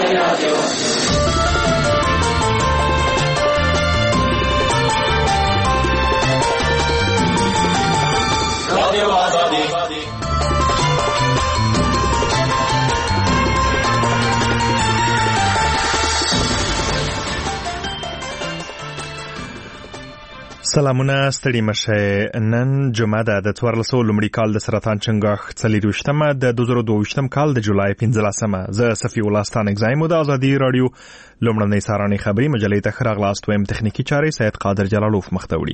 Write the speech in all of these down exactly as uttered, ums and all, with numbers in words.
سلامونه ستړي مشه. نن جمعه ده د څوارلسو لومړي کال د سرطان چنګاښ څلېرویشتمه د دوه زره دوهویشتم کال د جولای پنځلسمه. زه صفي الله ستانکزی مو د ازادي راډیو لومړنۍ سهارنۍ خبري مجلې ته ښه راغلاست. وایم تخنیکي چارې سید قادر جلالوف مخته وړي.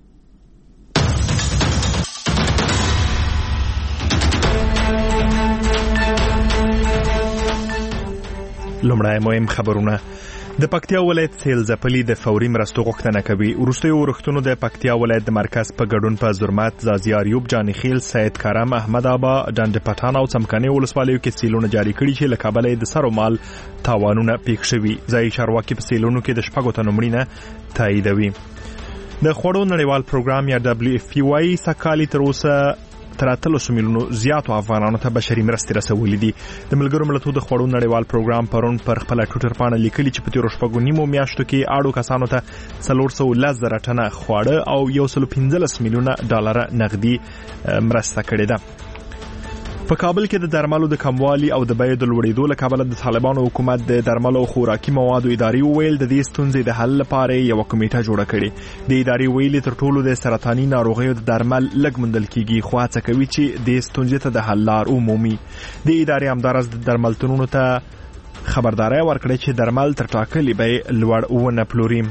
لومړی مهم خبرونه. د پکتیا ولایت سیل ځپلي د فوري مرستو غوښتنه کوي. وروستیو ورښتونو د پکتیا ولایت د مرکز په ګډون په زرمت، زازیار یوب، جاني خیل، سید کرم، احمد آبا، ډنډ پټان او څمکني ولسوالیو کې سیلونه جاري کړي چې له کبله د سر او مال تاوانونه پیښ شوي. ځایي چارواکي په سیلونو کې د شپږو تنو مړینه تاییدوي. د خوړو نړیوال پروګرام یا دبليو اف پی وايي سکالي تر اوسه تر اتلسو میلیونو زیاتو افغانانو ته بشري مرستې رسولې دي. د ملګرو ملتونو د خوړو نړیوال پروګرام پرون پر خپل ټویټر باندې لیکلي چې په تیرو شپږو نیمو میاشتو کې اړو کسانو ته څلور سوه لس زره ټنه خواړه او یو سل پنځلس میلیونه ډالر نغدي مرسته کړې ده. په کابل کې د درملو د کموالي او د بیې د لوړېدو له کبله د طالبانو حکومت د درملو او خوراکي موادو ادارې وویل د دې ستونزې د حل لپاره یو کمیټه جوړه کړې. د ادارې ویلي تر ټولو د سرطاني ناروغیو د درمل لږ موندل کیږي، خو هڅه کوي چې د ستونزې ته د حل لار ومومي. د ادارې همداراز د درملتونونو ته خبرداري ورکړې چې درمل تر ټاکلي بیې لوړ ونه پلوري.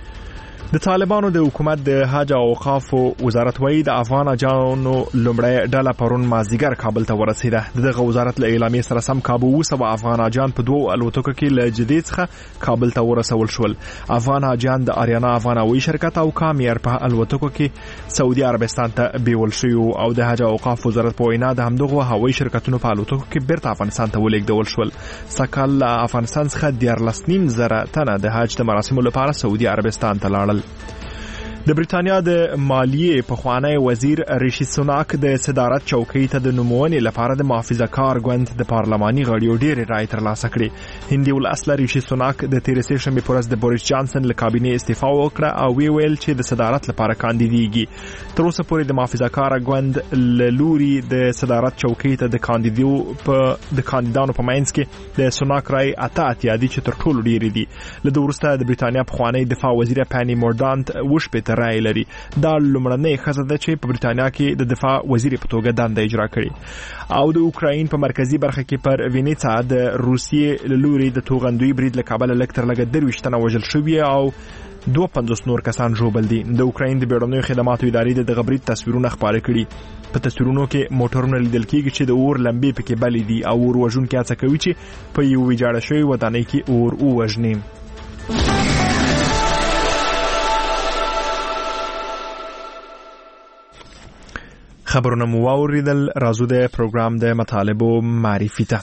د طالبانو د حکومت د حج او اوقاف وزارت وایي د افغان حاجانو لومړی ډله پرون مازدیګر کابل ته ورسېده. دغه وزارت له اعلامیې سره سم کابو اوه سوه افغان حاجان په دوو الوتکو کې له جدې څخه کابل ته ورسول شول. افغان حاجان د آریانا افغان هوایي شرکت او کامیر په الوتکو کې سعودي عربستان ته بیول شوي او د حج او اوقاف وزارت په وینا د همدغو هوایي شرکتونو په الوتکو کې بیرته افغانستان ته ولېږدول شول. سږ له افغانستان څخه دیارلس نیم زره تنه د حج د مراسمو لپاره سعودي عربستان ته لاړل. د بریتانیا د مالیې پخوانی وزیر ریشي سوناک د صدارت چوکۍ ته د نومونې لپاره د محافظه کار ګوند د پارلماني غړیو ډېرې رایې ترلاسه کړې. هندي الاصله ریشي سوناک د تیرې شنبې په ورځ د بوریس جانسن له کابینې استعفا وکړه او وی ویل چې د صدارت لپاره کاندیدېږي. تر اوسه پورې د محافظه کار ګوند له لوري د صدارت چوکۍ ته د کاندیدو په د کاندیدانو په منځ کې د سوناک رای اته اتیا دي چې تر ټولو ډېرې دي. له ده وروسته د بریتانیا پخوانی دفاع وزیر پانی مورډانت وشپېته رای لري. دا لومړنۍ ښځه ده چې په بریتانیا کې د دفاع وزیر په توګه دنده اجرا کړي. او د اوکراین په مرکزی برخه کې پر وینیڅا د روسیې له لوري د توغندوی برید له کبله لږ تر لږه درویشت تنه وژل شوي او دوه پنځوس نور کسان ژوبل دي. د اوکراین د بیړنیو خدماتو ادارې د دغه برید تصویرونه خپاره کړي. په تصویرونو کې موټرونه لیدل کېږي چې د اور لمبې پکې بلې دي او اور وژونکي هڅه کوي چې په یو ویجاړه شوې ودانۍ کې اور ووژني. خبرونه مو واوریدل. راځو د پروګرام د مطالبو معرفي ته.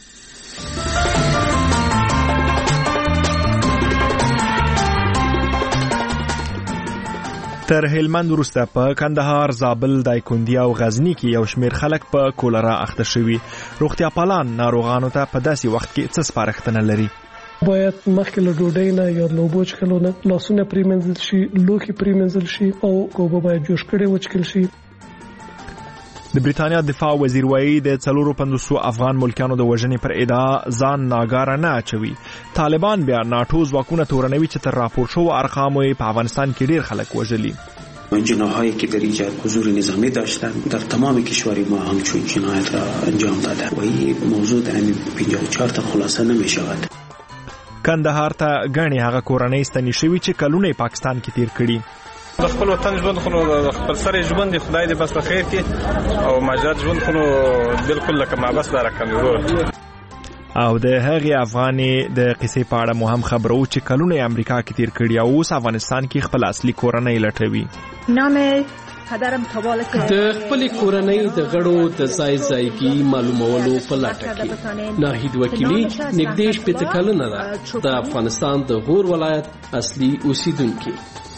تر هلمند وروسته په کندهار، زابل، دایکنډي او غزني کې یو شمېر خلک په کولرا اخته شوي. روغتیا پالان ناروغانو ته په داسې وخت کې څه سپارښتنه لري؟ باید مخکې له ډوډۍ نه یا له اوبو څښلو نه لاسونه پرېمنځل شي، لوښي پرېمنځل شي او اوبه باید جوش کړې وڅښل شي. د بریتانیا دفاع وزیر وایي د څلورو پنځوسو افغان ملکیانو د وژنې پر ادعا ځان ناګاره نه اچوي. طالبان بیا ناټو ځواکونه تورنوي چې تر راپور شوو ارقامو په افغانستان کې ډیر خلک وژلي. جناحایی که در ایجاد حضور نظامی داشتند در تمام کشور ما همچون جنایت را انجام داده و این موضوع در همین پنجاه و چهار تا خلاصه نمی شود. کندهار ته غني هغه کورنۍ ستنې شوي چې کلونه پاکستان کې تیر کړي. د خپل وطن ژوند خو د خپل سره ژوند خدای دې بس په خیر کې او ماجرات ژوند خو بالکل لکه ما بس دار کنه. او د هغې افغاني د قصې په اړه مو هم خبرو چې کلونه امریکا کې تیر کړي او اوس افغانستان کې خپل اصلي کورنۍ لټوي. نام پدرم تباله که د خپل کورنۍ د غړو د ځای ځایګي معلومولو په لټه کې ناهید وکیلي نږدې شپېته کلنه ده، د افغانستان د غور ولایت اصلي اوسیدونکي.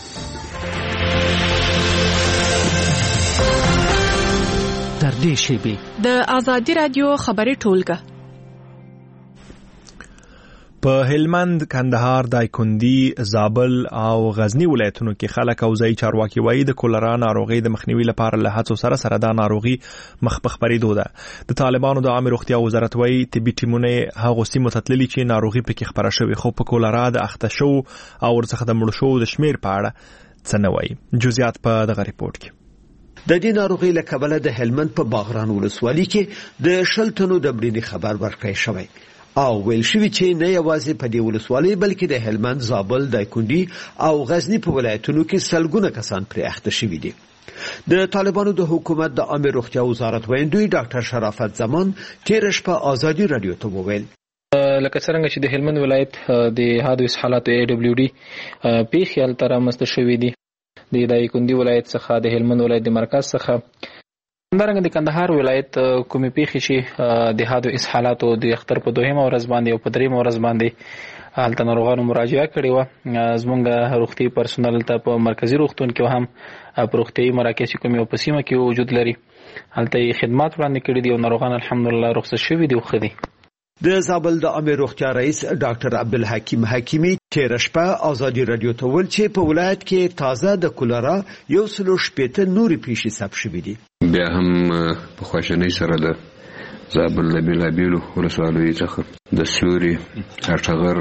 در دې شیبې د ازادي رادیو خبري ټولګه په هلمند، کندهار، دایکنډي، زابل او غزنی ولایتونو کې خلک او ځای چارواکي وایي د کولرا ناروغي د مخنیوي لپاره له هڅو سره سره دا ناروغي مخ په خپرېدو ده. د طالبانو د عامه روغتیا وزارت وایي طبي ټیمونه هغو سیمو ته تللي چې ناروغي پکې خپره شوې، خو په کولرا د اخته شو او ورڅخه د مړو شو د شمیر په اړه څه نه وایي. جزئیات په دغه ریپورت کې. د دې ناروغي له کبله د هلمند په باغران ولسوالۍ کې د شل تنو د مړینې خبر ورکړی شوی او ویل شوی چې نه یوازې په دې ولسوالۍ بلکې د هلمند، زابل، دایکنډي او غزنی په ولایتونو کې سلګونه کسان پرې اخته شوي دي. د طالبانو د حکومت د عامه روغتیا وزارت ویندوی ډاکټر شرافت زمان تیر شپه آزادي رادیو ته وویل لکه څنګه چې د هلمند ولایت د حادث حالات ای دبلیو ډي پیښې هلته رامنځته شوې دي. د دایکنډي ولایت څخه د هلمند ولایت د مرکز څخه همدارنګه د کندهار ولایت کومې پیښې چې د حادث حالاتو د اختر په دویمه ورځ باندې او په دریمه ورځ باندې هلته ناروغانو مراجعه کړې وه. زموږ روغتي پرسونل ته په مرکزي روغتون کې هم په روغتیايي مراکز چې کومې په سیمه کې وجود لري هلته یې خدمات وړاندې کړي دي او ناروغان الحمدلله رخصت شوي دي او ښه دي. د زابل د عامه روغتیا رئیس ډاکټر عبدالحکیم حکیمی تیر شپه آزادي رادیو ته ویل چې په ولایت کې تازه د کولرا یو سلو شپېته نورې پیښې ثبت شوې دي. بیا هم په خواشینۍ سره د زابل له بېلابېلو ولسوالیو څخه د سوري، هټغر،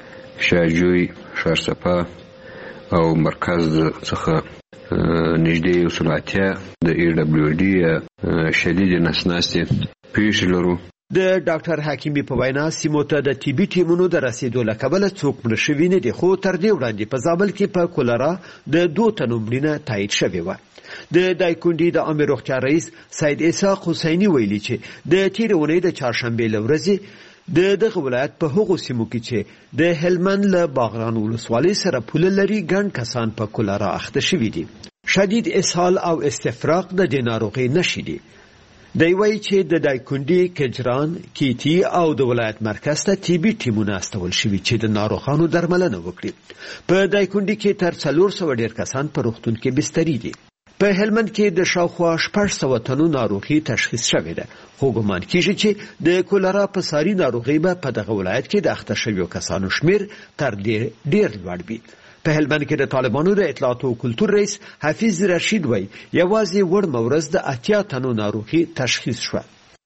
شاجوی، ښارصفا او مرکز څخه نږدې یو سلو اتیا د ای ډبلیو ډي شدید نسناستې پیښې لرو. د ډاکټر حکیمی په وینا سیمو ته د طبي ټیمونو د رسیدو له کبله څوک مړه شوي نه دي، خو تر دې وړاندې په زابل کې په کولرا د دوه تنو مړینه تایید شوې وه. د دایکنډي د عامه روغتیا رئیس سید اسحاق حسیني ویلي چې د تېرې اونۍ د چهارشنبې له ورځې د دغه ولایت په هغو سیمو کې چې د هلمند له باغران ولسوالۍ سره پوله لري ګڼ کسان په کولرا اخته شوي دي. شدید اسهال او استفراق د دې ناروغۍ نښې دي. دی وایي چې د دایکنډي، کجران، کیتی او د ولایت مرکز ته طبي ټیمونه استول شوي چې د ناروغانو درملنه وکړي. په دایکنډي کې تر څلور سوه ډېر کسان په روغتون کې بستري دي. په هلمند کې د شاوخوا شپږ سوه تنو ناروغي تشخیص شوې ده، خو ګمان کېږي چې د کولرا په ساري ناروغۍ به په دغه ولایت کې د اخته شویو کسانو شمیر تر دې ډېر لوړ وي. په هلمند کې د طالبانو د اطلاعات او کلتور رئیس حفیظ رشید وایي یوازې وړمه ورځ د اتیا تنو ناروغي تشخیص شوه.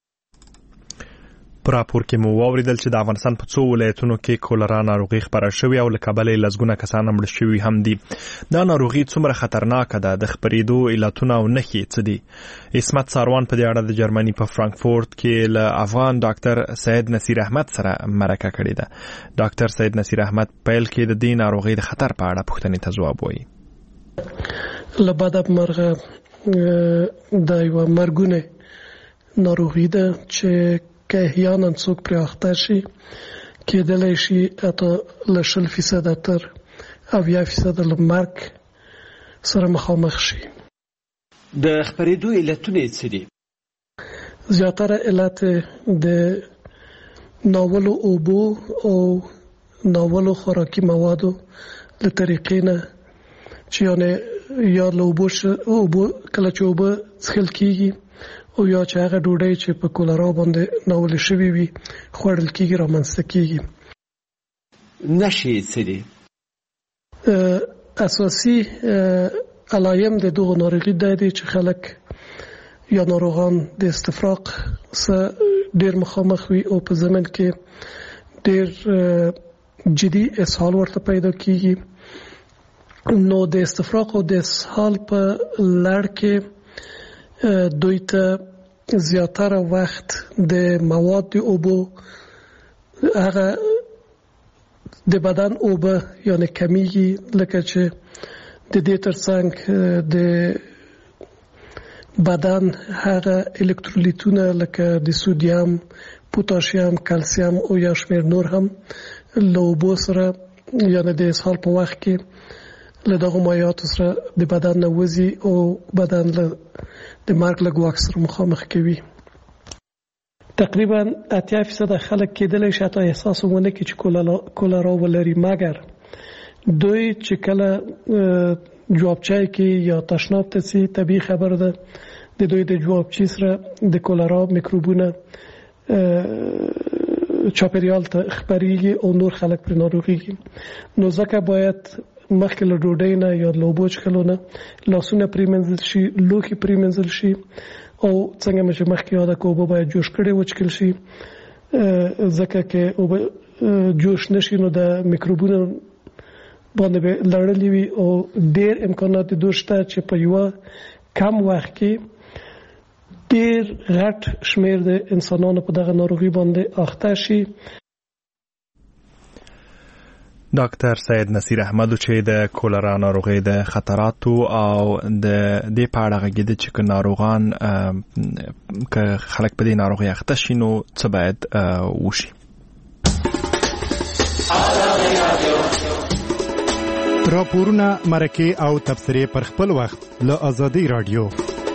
په راپور کې مو واوریدل چې د افغانستان په څو ولایتونو کې کولرا ناروغي خپره شوې او له کبله لسګونه کسان مړه شوي هم دي. دا ناروغي څومره خطرناکه ده، د خپرېدو علتونه او نښې څه دي؟ عصمت ساروان په دې اړه د جرمني په فرانکفورت کې له افغان ډاکټر سید نصیر احمد سره مرکه کړې ده. ډاکټر سید نصیر احمد پیل کې د دې ناروغي د خطر په اړه پوښتنې ته ځواب وایي. له بده مرغه دا یوه مرګونه ناروغي ده چې که احیانا څوک پرې اخته شي کېدلی شي حتی له شل فیصده تر اویا فیصده له مرګ سره مخامخ شي. د خپرېدو علتونه یې څه دي؟ زیاتره علت د ناولو اوبو او ناولو خوراکي موادو له طریقې نه چې یعنې یا له اوبو کله چې اوبه څښل کېږي او یا چې هغه ډوډۍ چې په کولرا باندې ناولې شوې وي خوړل کېږي رامنځته کېږي. نښې څه دي؟ اساسي علایم د دغو ناروغي دا دی چې خلک یا ناروغان د استفراق سره ډېر مخامخ وي او په ضمن کې ډېر جدي اسهال ورته پیدا کېږي. نو د استفراق او د اسهال په لړ کې دوی ته زیاتره وخت د مواد اوبو هغه د بدن اوبه یعنی کمیږي، لکه چې د دې ترڅنګ د بدن هغه الکترولیتونه لکه د سودیم، پوتاشیم، کلسیم او یا شمیر نور هم له اوبو سره یعنی د اسهال په وخت کې له دغه مایعاتو سره د بدن نه وځي او بدن له د مرګ له ګواښ سره مخامخ کوي. تقریبا اتیا فیصده خلک کېدلی شي حتی احساس ونه کړي چې کولرا ولري، مګر دوی چې کله جوابچای کې یا تشناب ته ځي طبیعي خبره ده د دوی د جوابچې سره د کولرا میکروبونه چاپیریال ته خپریږي او نور خلک پر ناروغيږي. نو ځکه باید مخکې له ډوډۍ نه یا له اوبو څښلو نه لاسونه پریمنځل شي، لوښي پریمنځل شي او څنګه مې چې مخکې یاده کړه اوبه باید جوش کړي وڅښل شي، ځکه چې اوبه جوش نشي نو د میکروبونو باندې به لړلې وي او ډېر امکانات دي شته چې په یو کم وخت کې ډېر غټ شمیر د انسانانو په دغه ناروغي باندې اخته شي. ډاکټر سید نصیر احمد چې د کولرا ناروغي د خطراتو او د دې په اړه غږیده چې ناروغان که خلک په دې ناروغي اخته شي نو څه باید وشي. راپورونه، مرکې او تبصرې پر خپل وخت له ازادي رادیو.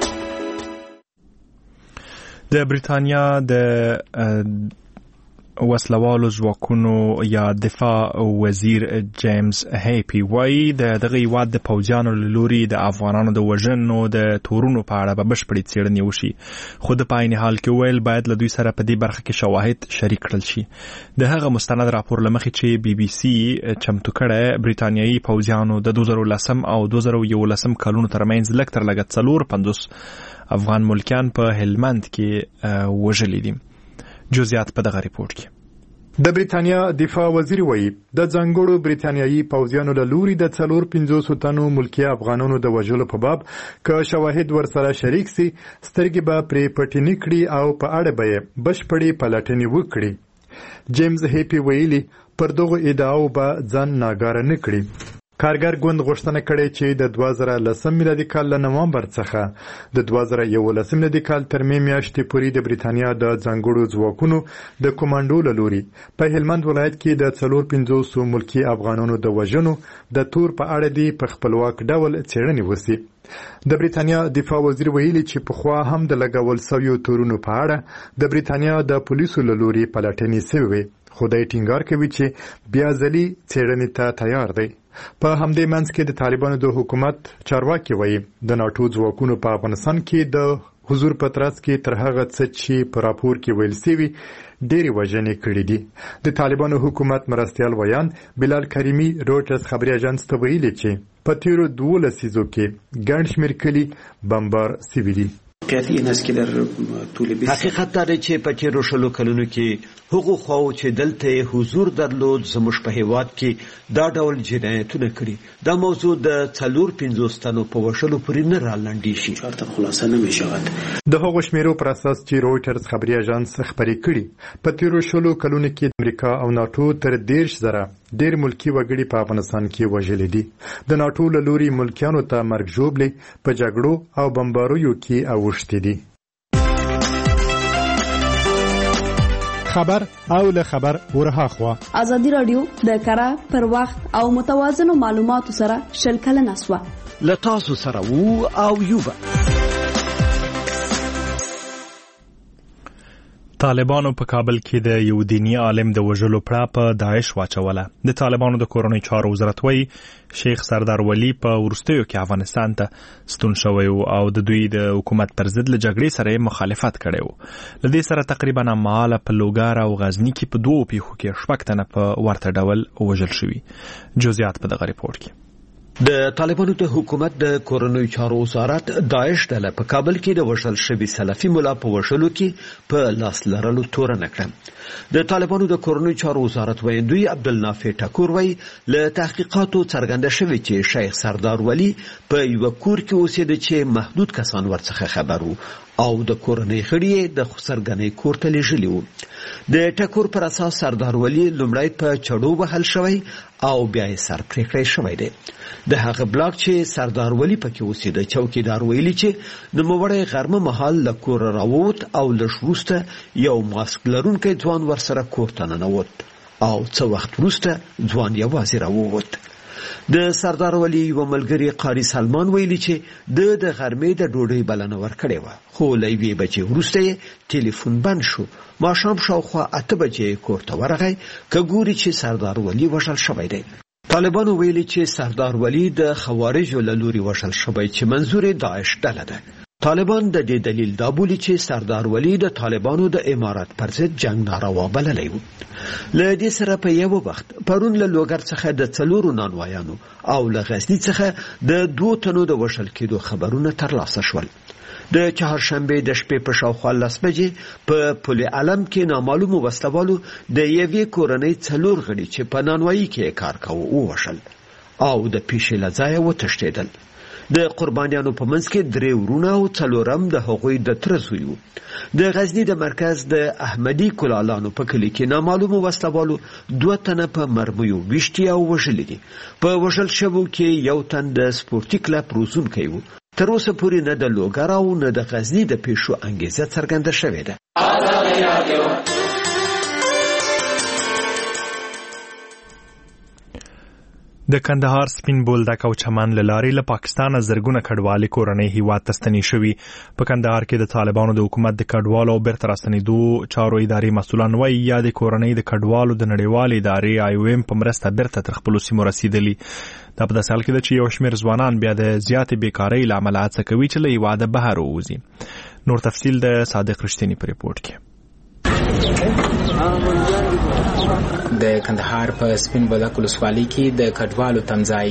د بریتانیا د وسلوالو ځواکونو یا دفاع وزیر جیمز هیپی وایي د دغه هیواد د پوځیانو له لوري د افغانانو د وژنو د تورونو په اړه به بشپړې څېړنې وشي، خو د په عین حال کې ویل باید له دوی سره په دې برخه کې شواهد شریک کړل شي. د هغه مستند راپور له مخې چې بي بي سي چمتو کړی، بریتانیایي پوځیانو د دوه زره لسم او دوه زره یولسم کلونو ترمنځ لږ تر لږه څلور پنځوس افغان ملکیان په هلمند کې وژلي دي. جزئیات په دغه ریپورت کې. د بریتانیا دفاع وزیر وایي د ځانګړو بریتانیایي پوځیانو له لوري د څلور پنځوس تنو ملکی افغانانو د وژلو په باب که شواهد ورسره شریک سي سترګې به پرې پټې نه کړي او په اړه به یې بشپړې پلټنې وکړي. جیمز هیپی ویلي پر دغه ادعاو به ځان ناګاره نه کړي. کارګر ګوند غوښتنه کړې چې د دوه زره لسم میلادي کال له نومبر څخه د دوه زره یولسم میلادي کال تر مې میاشتې پورې د بریتانیا د ځانګړو ځواکونو د کمانډو له لوري په هلمند ولایت کې د څلور پنځوسو ملکی افغانانو د وژنو د تور په اړه دی په خپلواک ډول څېړنې وسي. د بریتانیا دفاع وزیر ویلي چې پخوا هم د لګول شویو تورونو په اړه د بریتانیا د پولیسو له لوري پلټنې شوې، خو د ټینګار کوي چې بیا ځلي څېړنې ته تیار دی. په همدې منځ کې د طالبانو د حکومت چارواکي وایي د ناټو ځواکونو په افغانستان کې د حضور په ترڅ کې تر هغه څه چې په راپور کې ویل شوي ډېرې وژنې کړې دي. د طالبانو حکومت مرستیال ویان بلال کریمي روټرز خبري اژانس ته ویلي چې په تیرو دوه لسیزو کې ګڼ شمېر کلي بمبار شوي دي. حقیقت دا دی چې په تیرو شلو کلونو کې هغو خواو چې دلته حضور درلود زموږ په هیواد کې دا ډول جنایتونه کړي. دا موضوع د څلور پنځوس تنو په وژلو پورې نه رالنډي شي. د هغو شمیرو پر اساس چې رویټرز خبري اژانس خبري کړي په تیرو شلو کلونو کې امریکا او ناټو تر دیرش زره ډېر ملکی وګړي په افغانستان کې وژلي دي. د ناټو له لوري ملکیانو ته مرګ ژوبلې په جګړو او بمباریو کې اوښتي دي. خبر او له خبر ورها خوا ازادي رادیو د کara پر وخت او متوازن معلوماتو سره شلکل نسوه لتاسو سره وو او یوبا. طالبانو په کابل کې د یو دینی عالم د وژلو پړه په داعش واچوله. د طالبانو د کورنۍ چارو وزارت وایي شیخ سردار ولی په وروستیو کې افغانستان ته ستون شوی او د دوی د حکومت پر ضد له جګړې سره مخالفت کړی و. له دې سره تقریبا ماله په لوګار او غزنی کې په دوو پیښو کې شپږ تنه په ورته ډول وژل شوي. جزئیات په دغه ریپورت کې. د طالبانو د حکومت د کورنۍ چارو وزارت داعش ډله په کابل کې د وژل شوي سلفي مولا په وژلو کې په لاس لرلو تورنه کړه. د طالبانو د کورنۍ چارو وزارت ویاندوی عبدالنافع ټکور وایي له تحقیقاتو څرګنده شوې چې شیخ سردار ولی په یو کور کې اوسېده چې محدود کسان ورڅخه خبر وو او د کورنۍ غړي د خسرګنۍ کور ته لېږلي وو. د ټکور پر اساس سردار ولی لومړی په چړو وهل شوی او بیا یې سر پرې کړی شوی دی. د هغه بلاک چې سردار ولی پکې اوسېده چوکیدار ویلي چې نوموړی غرمه مهال له کوره راووت او لږ وروسته یو ماسک لرونکی ځوان ورسره کور ته ننوت او څه وخت وروسته ځوان یوازې راووت. د سردار ولی یو ملګری قاری سلمان ویلي چې د د غرمې د ډوډۍ بلنه ورکړې وه، خو له یوې بجې وروسته یې ټلیفون بند شو. ماښام شاوخوا اته بجې کور ته ورغی که ګوري چې سردار ولی وژل شوی دی. طالبانو ویلي چې سردار ولی د خوارجو له لوري وژل شوی چې منظور یې داعش ډله ده. طالبان د دې دلیل دا بولي چې سردار ولی د طالبانو د امارت پر ضد جنگ ناروا بللی و. له دې سره په یو وخت پرون له لوګر څخه د څلورو نانوایانو او له غزني څخه د دوه تنو د وژل کېدو خبرونه ترلاسه شول. د چهارشنبه د شپې په شاوخوا لس بجې په پل علم کې نامعلومو وسلوالو د یوې کورنۍ څلور غړي چې په نانوایي کې کار کاوه ووژل او د پیښې له ځایه وتښتېدل. د قربانیانو په منځ کې درې ورونه او څلورم د هغوی د تره زوی و. د غزني د مرکز د احمدي کلالانو په کلي کې نامعلومو وسلوالو دوه تنه په مرمیو ویشتي او وژلي دي. په وژل شوو کې یو تن د سپورتي کلب روزونکی و. تر اوسه پورې نه د لوګر او نه د غزني د پیښو انګیزه څرګنده شوې ده. د کندهار سپین بولدک او چمن له لارې له پاکستانه زرګونه کډوالې کورنۍ هیواد ته ستنې شوي. په کندهار کې د طالبانو د حکومت د کډوالو او بیرته راستنېدو چارو ادارې مسؤلان وایي یا د کورنۍ د کډوالو د نړیوالې ادارې آی او ایم په مرسته بیرته تر خپلو سیمو رسیدلي. دا په داسې حال کې ده چې یو شمېر ځوانان بیا د زیاتې بیکارۍ له امله هڅه کوي چې له هیواده بهر ووځي. نور تفصیل د صادق رښتیني په ریپورټ کې. د کندهار په سپین بولدک ولسوالۍ کې د کډوالو تمځای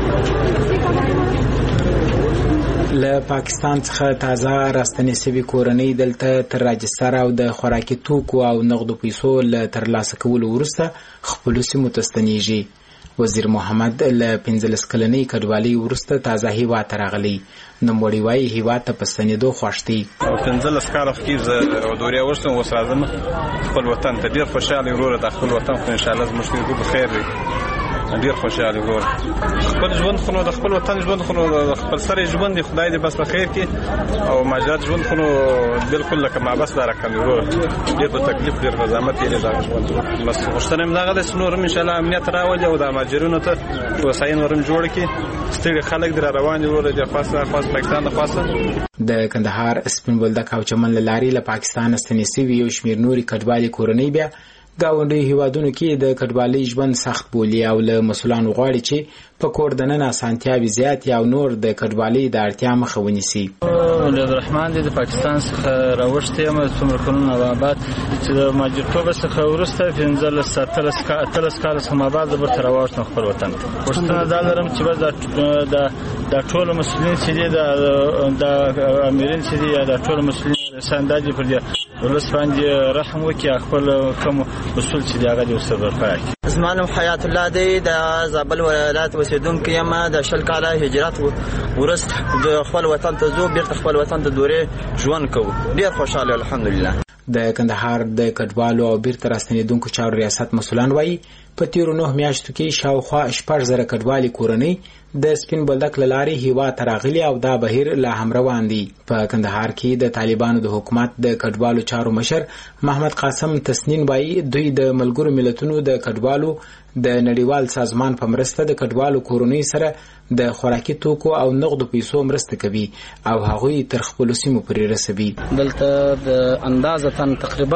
له پاکستان څخه تازه راستنې شوې کورنۍ دلته تر راجستر او د خوراکي توکو او نغدو پیسو له ترلاسه کولو وروسته خپلو سیمو ته ستنېږي. وزیر محمد له پنځلس کلنۍ کډوالۍ وروسته تازه هیواد ته راغلی. نوموړی وایي هیواد ته په ستنېدو خوښ دی. پنځلس کاله مخکې زه دورې وروسته اوس راځم خپل وطن ته. ډېر خوشحاله وروره د خپل وطن خو انشاءالله زموږ ټول په خیر وي. ډېر خوشحاله وروره خپل ژوند خو نو د خپل وطن ژوند خو نو د خپل سره ژوند دی. خدای دې بس په خیر کې او ماجرات ژوند خو نو بالکل لکه ما بس دا رقم وروره. ډېر په تکلیف ډېر په زحمت یې دا ژوند بس غوښتنه مې دغه ده چې نور هم انشاءالله امنیت راولي او د مهاجرینو ته هوساینه نور هم جوړه کړي. ستړي خلک در روان دي وروره د خاصه خاص پاکستان د خاصه. د کندهار سپین بولدک او چمن له لارې له پاکستان ستنې شوي یو شمېر نورې کډوالې کورنۍ بیا ګاونډیو هیوادونو کې د کډوالۍ ژوند سخت بولي او له مسؤلانو غواړي چې په کور دننه اسانتیاوې زیاتې او نور د کډوالۍ د اړتیا مخه ونیسي. عبدالرحمن دی د پاکستان څخه راوښتی یم څومره کلونه بعد چې د مهاجرتوبه څخه وروسته پنځلس اتلس کاله څخه ما بعد زه بیرته راواوښتم خپل وطن ته. پوښتنه دا لرم چې بس دا ټول مسؤلین چې دي د امیرین چې دي یا دا ټول مسؤلین ساندا دي پر دې ولس باندې رحم وکړي خپل کوم اصول چې دی هغه دې ورسره برپا کړي. زما نوم حیات الله دی د زابل ولایت اوسېدونکی یم. د شل کاله هجرت وروسته د خپل وطن ته ځو بیرته خپل وطن ته دورې ژوند کوو. ډېر خوشحاله الحمدلله. د کندهار د کډوالو او بیرته راستنېدونکو چارو ریاست مسؤلان وایي په تیرو نهه میاشتو کې شاوخوا شپږ زره کډوالې کورنۍ د سپین بولدک له لارې هیواد ته راغلي او دا بهیر لا هم روان دی. په کندهار کې د طالبانو د حکومت د کډوالو چارو مشر محمد قاسم تسنین وایي دوی د ملګرو ملتونو د کډوالو د نړیوال سازمان په مرسته د کډوالو کورنۍ سره د خوراکي توکو او نغدو پیسو مرسته کوي او هغوی تر خپلو سیمو پورې رسوي. دلته د اندازه تقریبا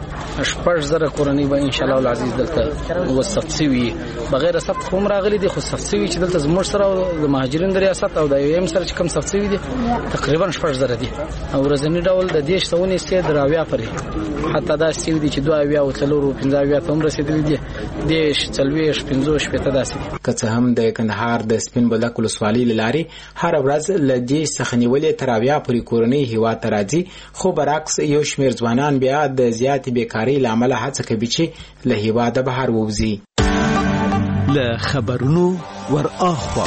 شپږ زره کورنۍ به انشاءالله العزیز دلته وثبت شوي بغیر ثبت خو هم راغلي دي خو ثبت شوي چې دلته زموږ سره د مهاجرین د ریاست او د آی او ایم سره چې کوم ثبت شوي دي تقریبا شپږ زره دي او ورځنی ډول د دېرش سوه سي در اویا پورې حتی دا سوي دي چې دوه اویا او څلور پنځه اویا ته هم رسېدلي دي. دېرش څلوېښت پنځه شپېته داسې دي. که څه هم د کندهار د سپین بولدک ولسوالۍ له لارې هره ورځ له دېرش څخه نیولې تر اویا پورې کورنۍ هیواد ته راځي خو برعکس یو شمېر ځوانان بیا د زیاتې بیکارۍ له امله هڅه کوي چې له هیواده بهر ووځي. له خبرونو ور اخوا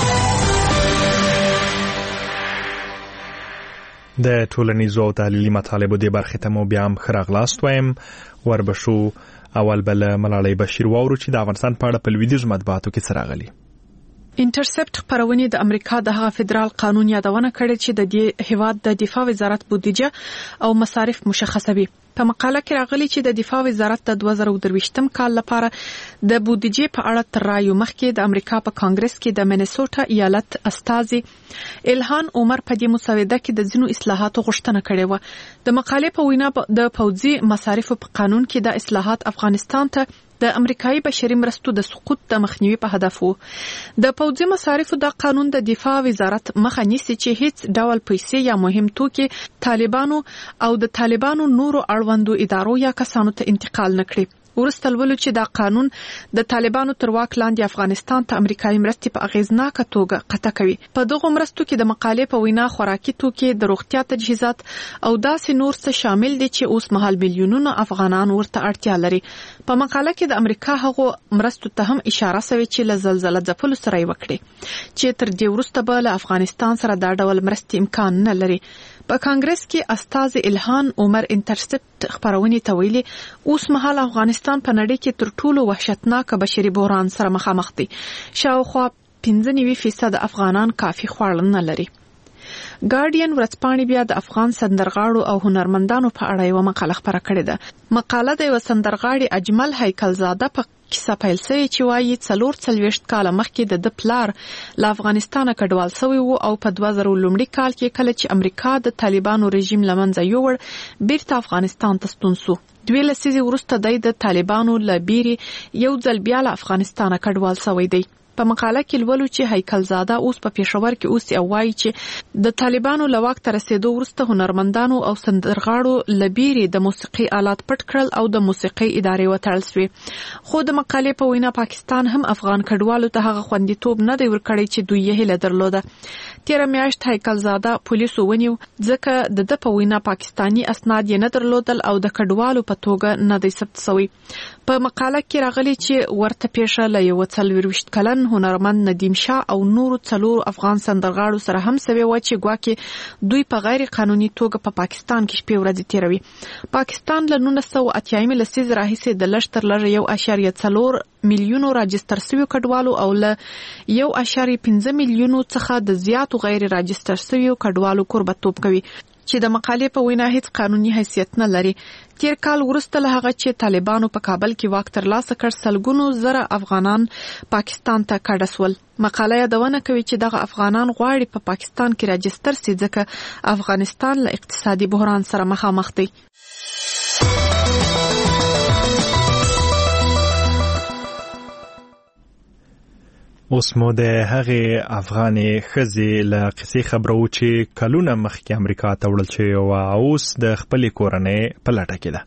د ټولنیزو او تحلیلي مطالبو د برخې ته مو بیا هم ښه راغلاست وایم. وربشو اول بل ملالۍ بشیر واورو چې د افغانستان په اړه په لویدیځو مطبوعاتو کې څه راغلي. انټرسپټ خبرونه د امریکا د هغه فدرال قانون یادونه کړې چې د دې هیواد د دفاع وزارت بودیجه او مصارف مشخصوي. په مقاله کې راغلي چې د دفاع وزارت د دوه زره درویشتم کال لپاره د بودیجې په اړه تر رایو مخکې د امریکا په کانګرس کې د منیسوټا ایالت استازي الهان عمر په دې مسوده کې د ځینو اصلاحاتو غوښتنه کړې و. د مقالې په وینا د پوځي مصارفو په قانون کې د اصلاحات افغانستان ته د امریکایي بشري مرستو د سقوط د مخنیوي په هدف وو. د پوځي مصارفو د قانون د دفاع وزارت مخه نیسي چې هیڅ ډول پیسې یا مهم توکي طالبانو او د طالبانو نورو اړوندو ادارو یا کسانو ته انتقال نکړي. ورسته لولو چې دا قانون د طالبانو تر واک لاندې افغانستان ته امریکایي مرستې په اغیزناکه توګه قطع کوي. په دغه مرستو کې د مقالې په وینا خوراکي توکي، د روغتیا تجهیزات او داسې نور څه شامل دي چې اوس مهال میلیونونه افغانان ورته اړتیا لري. په مقاله کې د امریکا هغو مرستو ته هم اشاره شوې چې له زلزلې ځپلو سره یې وکړي چې تر دې وروسته به له افغانستان سره دا ډول مرستې امکان نه لري. په کانګرس کې استاذ الهان عمر انټرسپټ خبرونه تویلي اوس مهال افغانستان په نړۍ کې تر ټولو وحشتناک بشري بحران سره مخامخ دي. شاوخوا پنځه نوي فیصد افغانان کافي خواړه نه لري. ګارډین ورځپاڼې بیا د افغان سندرغاړو او هنرمندانو په اړه یو مقاله خپره کړې ده. مقاله د یو سندرغاړي اجمل هیکلزاده په کیسه پیل شوی چې وایي څلور څلوېښت کاله مخکې د د پلار له افغانستانه کډوال شوی وو او په دوه زره لومړي کال کې کله چې امریکا د طالبانو رژیم له منځه یووړ بیرته افغانستان ته ستون شو. دوی لسیزې وروسته دی د طالبانو له بیرې یو ځل بیا له افغانستانه کډوال شوی دی. په مقاله کې لولو چې هیکلزاده اوس په پېښور کې اوسي او وایي چې د طالبانو له واک ته رسېدو وروسته هنرمندانو او سندرغاړو له بیرې د موسیقي آلات پټ کړل او د موسیقي ادارې وتړل شوې. خو د مقالې په وینا پاکستان هم افغان کډوالو ته هغه خوندیتوب نه دی ورکړی چې دوی یې هیله درلوده. تېره میاشت هیکلزاده پولیسو ونیو ځکه د ده په وینا پاکستاني اسناد یې نه درلودل او د کډوالو په توګه نه دی ثبت شوی. په مقاله کې راغلي چې ورته پیښه له یو څلوېښت کلن هنرمند ندیم شاه او نورو څلورو افغان سندرغاړو سره هم سوي و چې ګواکې دوی په غیر قانوني توګه په پا پاکستان کې شپې ورځې تیروي. پاکستان له نولس سوه اتیایمې لسیزې راهیسې د لږ تر لږه یو اعشاریه څلور میلیونو راجستر شویو کډوالو او له یو اعشاریه پنځه میلیونو څخه د زیاتو غیر راجستر شویو کډوالو کوربتوب کوي چې د مقالې په وینا هیڅ قانوني حیثیت نه لري. تیر کال وروسته له هغه چې طالبانو په کابل کې واک ترلاسه کړ سلګونو زره افغانان پاکستان ته کډه شول. مقاله یادونه کوي چې دغه افغانان غواړي په پا پاکستان کې راجستر شي ځکه افغانستان له اقتصادي بحران سره مخامخ دی. اوس مو د هغې افغانې ښځې له قصې خبرو چې کلونه مخکې امریکا ته وړل شوې وه او اوس د خپلې کورنۍ په لټه کې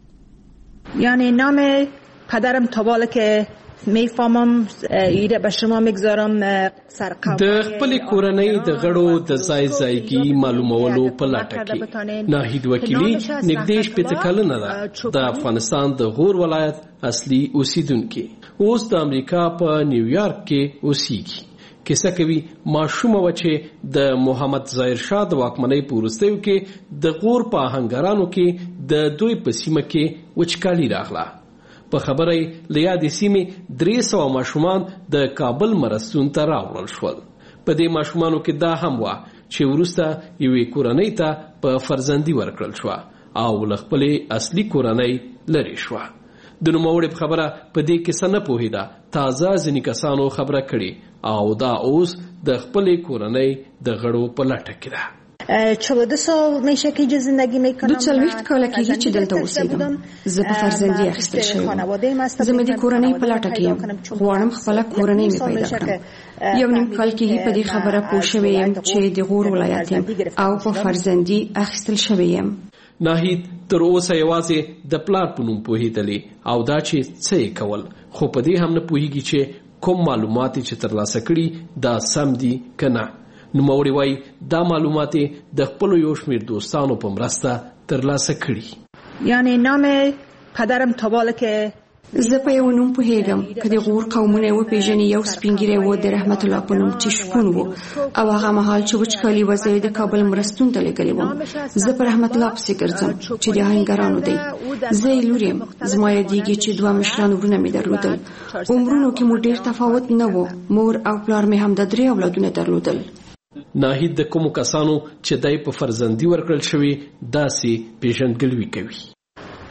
ده. یعنی نام پدرم تا بالا که میفهمم ایره به شما میگذارم سرقوم د خپلې کورنۍ د غړو د ځای ځایګي معلومولو په لټه کې ناهید وکیلي نږدې شپېته کلنه ده د افغانستان د غور ولایت اصلي اوسیدونکې اوس د امریکا په نیویارک کې اوسیږي. کیسه کوي ماشومه و چې د محمد ظاهر شاه د واکمنۍ په وروستیو کې د غور په آهنګرانو کې د دوی په سیمه کې وچکالي راغله. په خبره له یادې سیمې درې سوه ماشومان د کابل مرستون ته راوړل شول. په دې ماشومانو کې دا هم وه چې وروسته یوې کورنۍ ته په فرزندي ورکړل شوه او له خپلې اصلي کورنۍ لرې شوه. د نوموړي په خبره په دې کې څه نه پوهېده. تازه ځینې کسانو خبره کړې او دا اوس د خپلې کورنۍ د غړو په لټه کې ده. چهارده سال میشه که اینجا زندگی میکنم. دو چلویخت کاله کېږي چې دلته اوسېږم. زه په فرزندي اخیستل شوی یم. زه مې د کورنۍ په لټه کې یم. غواړم خپله کورنۍ مې پیدا کړم. یو نیم کال کېږي په دې خبره پوه شوی یم چې د غور ولایت یم او په فرزندي اخیستل شوی یم. ناهید تر اوسه یوازې د پلار په نوم پوهېدلی او دا چې څه یې کول، خو په دې هم نه پوهېږي چې کوم معلومات چې ترلاسه کړي دا سم دي که نه. نوموړي وایي دا معلومات د خپلو یو شمېر دوستانو په مرسته ترلاسه کړي. یعنی نام پدرم تا بالا که زه په یو نوم پوهېږم که د غور قومونه یې وپېژني. یو سپین ږیری و د رحمت الله په نوم چې شپون و او هغه مهال چې وچکالي وه زه یې د کابل مرستون ته لېږلی وم. زه په رحمت الله پسې ګرځم چې د آهنګرانو دی. زه یې لور یم. زما یادېږي چې دوه مشران وروڼه مې درلودل. عمرونو کې مو ډېر تفاوت نه و. مور او پلار مې هم د درې اولادونه درلودل. ناهید د کومو کسانو چې دای په فرزندي ورکړل شوی داسې پیژندګلوي کوي.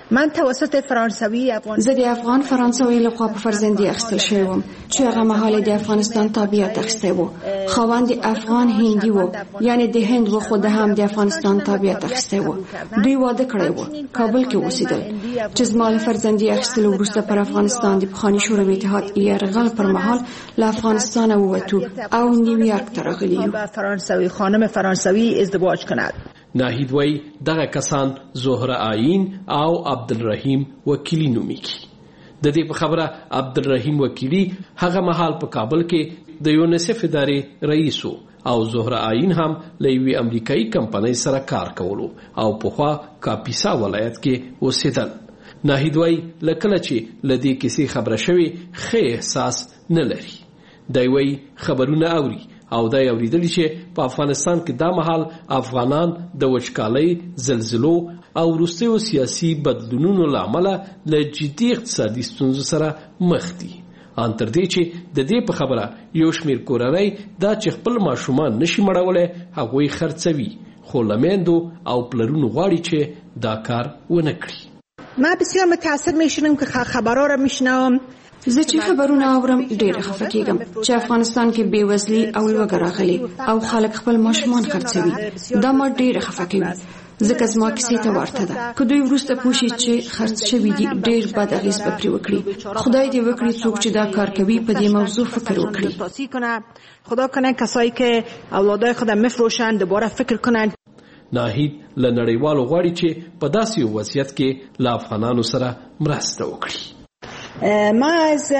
من توسط فرانسوي افغان زه د افغان فرانسوي لخوا په فرزندي اخیستل شوی وم چې هغه مهال د افغانستان تابعیت اخیستی و. خاوند افغان هندي و، یعنی د هند و، خو د هم د افغانستان تابعیت اخیستی و. دوی واده کړی و، کابل کې اوسېدل. چې زما له فرزندي اخیستلو وروسته پر افغانستان د پخواني شوروي اتحاد یرغل پر مهال له افغانستانه ووتو او نیویورک ته راغلي یو. فرانسوي خانم فرانسوي ازدواج کند. ناهید وای دغه کسان زهره آیین او عبدالرحیم وکیلی نومیږي. د دې په خبره عبدالرحیم وکیلی هغه مهال په کابل کې د یونیسف ادارې رئیس او زهره آیین هم له یوې امریکایي کمپنۍ سره کار کولو او پخوا کاپیسا ولایت کې اوسېدل. ناهید وای لکه چې له دې کیسې خبره شوې ښه احساس نه لري. دی وای خبرونه اوري او دا اوریدلی چې په افغانستان کې دا مهال افغانان د وچکالۍ، زلزلو او وروستیو سیاسي بدلونونو له امله له جدي اقتصادي ستونزو سره مخ دي. ان تر دې چې د دې په خبره یو شمېر کورنۍ دا چې خپل ماشومان نشي مړولی هغوی خرڅوي، خو له میندو او پلرونو غواړي چې دا کار ونه کړي. ما بسیار متأثر میشم که خبرها را میشنوم. زه چې خبرونه اورم ډېره خفه کېږم چې افغانستان کې بېوزلي او لوږه راغلې او خلک خپل ماشومان خرڅوي. دا ما ډېره خفه کوي ځکه زما کیسې ته ورته ده. که دوی وروسته پوه شي چې خرڅ شوي دي ډېر بد اغېز به پرې وکړي. خدای دې وکړي څوک چې دا کار کوي په دې موضوع فکر وکړي. خدا کنه کسایی که اولادای خودم میفروشن دوباره فکر کنن. ناهید له نړیوالو غواړي چې په داسې وضعیت کې له افغانانو سره مرسته وکړي. ما از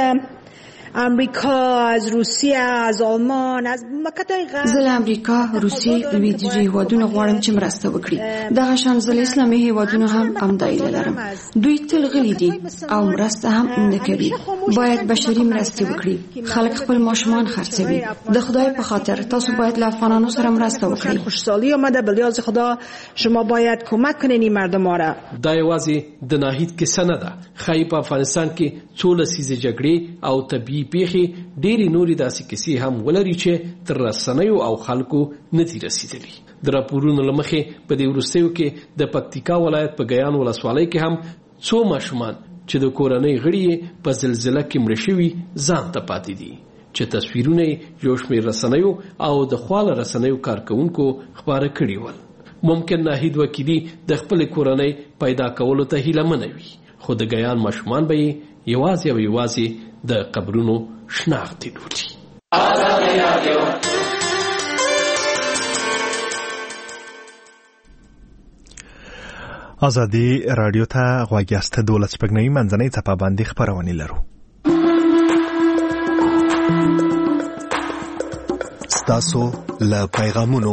امریکا، از روسیه، از آلمان، از مملکت‌های غرب زه له امریکا، روسیې، لویدیځو هیوادونو غواړم چې مرسته وکړي. دغه شان زه له اسلامي هیوادونو هم همدا هیله لرم. دوی تل غلي دي او مرسته هم نه کوي. باید بشري مرستې وکړي. خلک خپل ماشومان خرڅوي. د خدای په خاطر تاسو باید له افغانانو سره مرسته وکړئ. خوشحالي آمده به لیاز خدا شما باید کمک کنین این مردم را. دا یوازې د ناهید کیسه نه ده. ښایي په افغانستان کې څو لسیزې جګړې او طبیعي پیښې ډېرې نورې داسې کیسې هم ولري چې تر رسنیو او خلکو نه دي رسېدلي. د راپورونو له مخې په دې وروستیو کې د پکتیکا ولایت په ګیان ولسوالۍ کې هم څو ماشومان چې د کورنۍ غړي یې په زلزله کې مړه شوي ځان ته پاتې دي چې تصویرونه یې یو شمېر رسنیو او د خواله رسنیو کارکوونکو خپاره کړي ول. ممکن ناهید وکیلي د خپلې کورنۍ پیدا کولو ته هیله نه وي، خو د ګیان ماشومان به یې یوازې او یوازې د قبرونو شناخت لري. ازادي رادیو ته غوږ یاست. دولت شپږنیمې منځنۍ څپه باندې خپرونې لرو. ستاسو له پیغامونو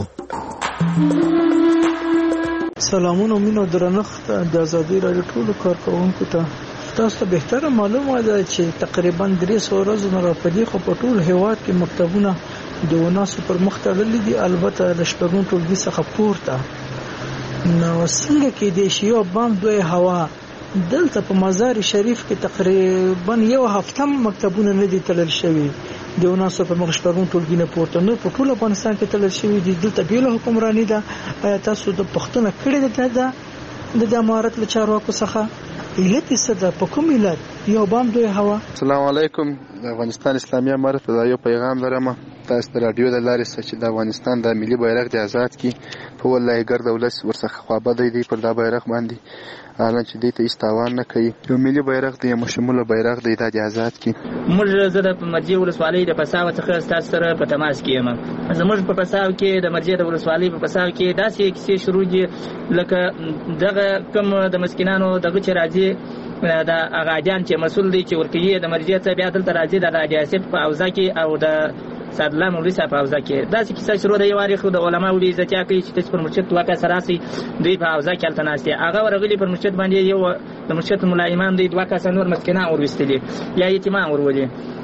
سلامونه مینو درنښت د ازادي رادیو ټولو کارکوونکو ته. تاسو ته بهتره معلومه ده چې تقریبا درې سوه ورځو نه راپدې خو په ټول هیواد کې مکتبونه د وناسو پر مخ تړلي دي، البته د شپږم ټولګي څخه پورته. نو څنګه کېدای شي یو بام دوی هوا دلته په مزار شریف کې تقریبا یو هفته مکتبونه نه دي تړل شوي د وناسو په مخ شپږم ټولګي نه پورته. نو په ټول افغانستان کې تړل شوي دي. دلته بیل حکمراني ده. آیا تاسو د پښتنه کړې ده د د امارت له چارواکو څخه علت څه په کوم علت یو بام دوی هوا؟ السلام علیکم. د افغانستان اسلامي امارت ته یو پیغام لرم تاسو د رادیو د لارې چې د افغانستان د ملي بیرغ د آزاد کی په ولای ګرد ولس ورڅخه خوابه دی پر دا بیرغ باندې حالان چې دې ته استوان نه کوي. یو ملي بیرغ دی، مشموله بیرغ دی د آزاد کی. موږ زه د مرجع ولسوالۍ د پساو څخه تاسو سره په تماس کې یم. زموږ په پساو کې د مرجع د ولسوالۍ په پساو کې داسې کیسې شروع دي لکه دغه کوم د مسکینانو دغه چې راځي د اغاجان چې مسول دي چې ورکیه د مرجع ته بیا دلته راځي د راجاسف په اوزا کې او د صدلا مولوی صاحب په اوزا کې داسې کیسه شروع دی. واري خو د علماو دي ځکه چې تاسو پر مرشد واقع سراسي دوی په اوزا کې التناستي هغه ورغلي پر مرشد باندې یو د مرشد ملایمان دي دوه کسان نور مسکینان ورستلي یا یتیمان ورولي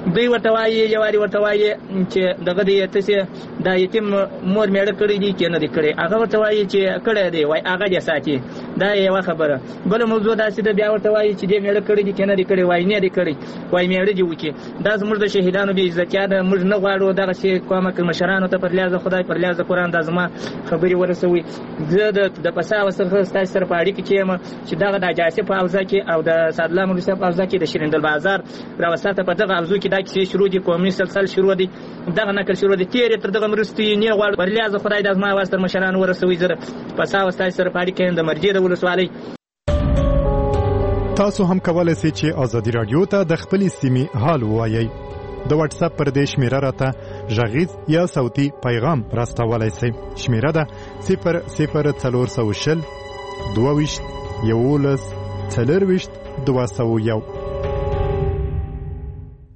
دوی ورته وایي یواري ورته وایي چې دغه دی تاسې دا یتیم مور میړه کړی دی کې نه دی کړی هغه ورته وایي چې کړی دی وای هغه دې ساتي دا یو خبره. بل موضوع دا چې بیا ورته وایي چې دې میړه کړی دی کې نه دی کړی وای نه دی کړی وای میړه دی وکي. دا زموږ د شهیدانو بې عزتیا ده. موږ نه غواړو دغه شی کومه مشرانو ته پر لیاز خدای پر لیاز قرآن دا زما خبري ورسوي. زه د پسا وسره ستاسو سره په اړیکه کې یم چې دغه د جاسي په اوزا کې او د صادله مولوی په اوزا کې د شیرندل بازار راوسته په دغه اوزو کې دا کیسې شروع دي قومي سلسله شروع دي دغه نقل شروع دي تیر تر دغه مرستي نه غواړو پر لیاز خدای د زما واسطه مشرانو ورسوي. زه پسا وستاسو سره په اړیکه یم د مرجې د ولسوالۍ. تاسو هم کولای شئ چې ازادي رادیو ته د خپل سیمې حال ووایئ. د واتس اپ پر دې شمیره راته غږیز یا صوتي پیغام راستولای شئ. شمیره ده صفر صفر څلور سوه شل دوه ویشت یولس څلور ویشت دوه سوه یو.